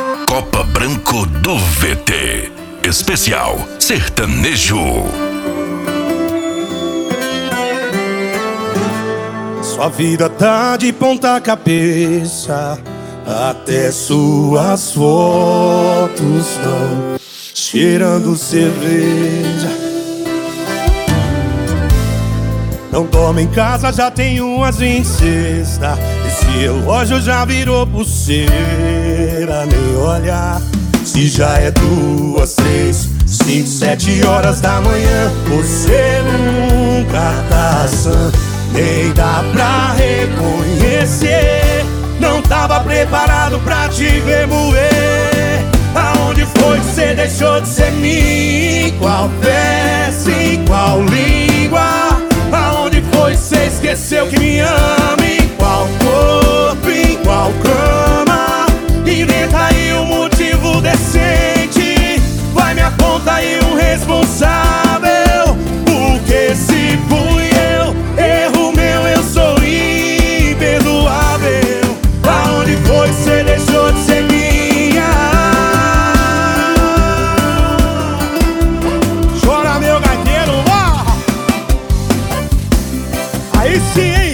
Copa Branco do VT. Especial Sertanejo. Sua vida tá de ponta cabeça, até suas fotos estão cheirando cerveja. Não dorme em casa, já tem umas 26. Esse relógio já virou pulseira. Nem olhar se já é 2, 3, 5, 7 horas da manhã. Você nunca tá sã, nem dá pra reconhecer. Não tava preparado pra te ver moer. Aonde foi que você deixou de ser mim? Qual peça, em qual língua? Aonde foi que você esqueceu que me ama? Em qual corpo, em qual cama? Inventa aí um motivo decente. Vai me aponta aí um responsável. Porque se fui eu, erro meu, eu sou imperdoável. Aonde foi que você deixou de ser minha? Chora meu gaiteiro, ó! Aí sim, hein?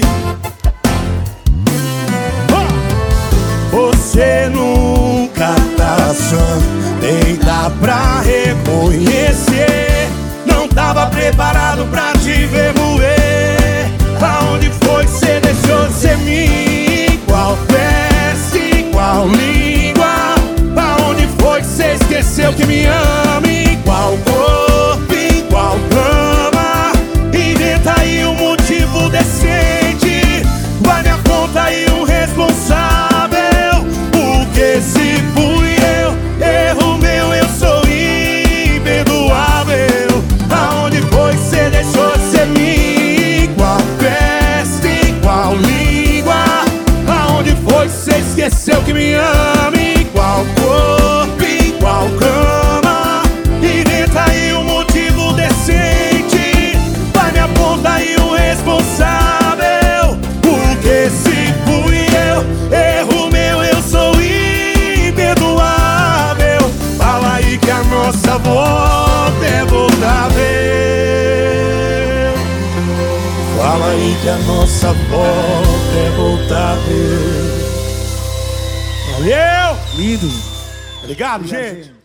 Você nunca tá sã, nem dá pra reconhecer. Não tava preparado pra te ver moer. Aonde foi que você deixou de ser mim? Qual peça, em qual língua? Aonde foi que você esqueceu que me ama? Em qual corpo, em qual cama? Inventa aí um motivo decente. Vai me aponta aí um responsável. Porque se fui eu, erro meu, eu sou imperdoável. Aonde foi que você deixou de ser mim? Qual festa, em qual língua? Aonde foi que você esqueceu que me ama? Em qual corpo, em qual cama? Inventa aí um motivo decente. Vai me apontar aí um responsável. Porque se fui eu, erro meu, eu sou imperdoável. Fala aí que a nossa volta é voltável. Fala aí que a nossa volta é voltável. Valeu! Lindo. Obrigado, gente.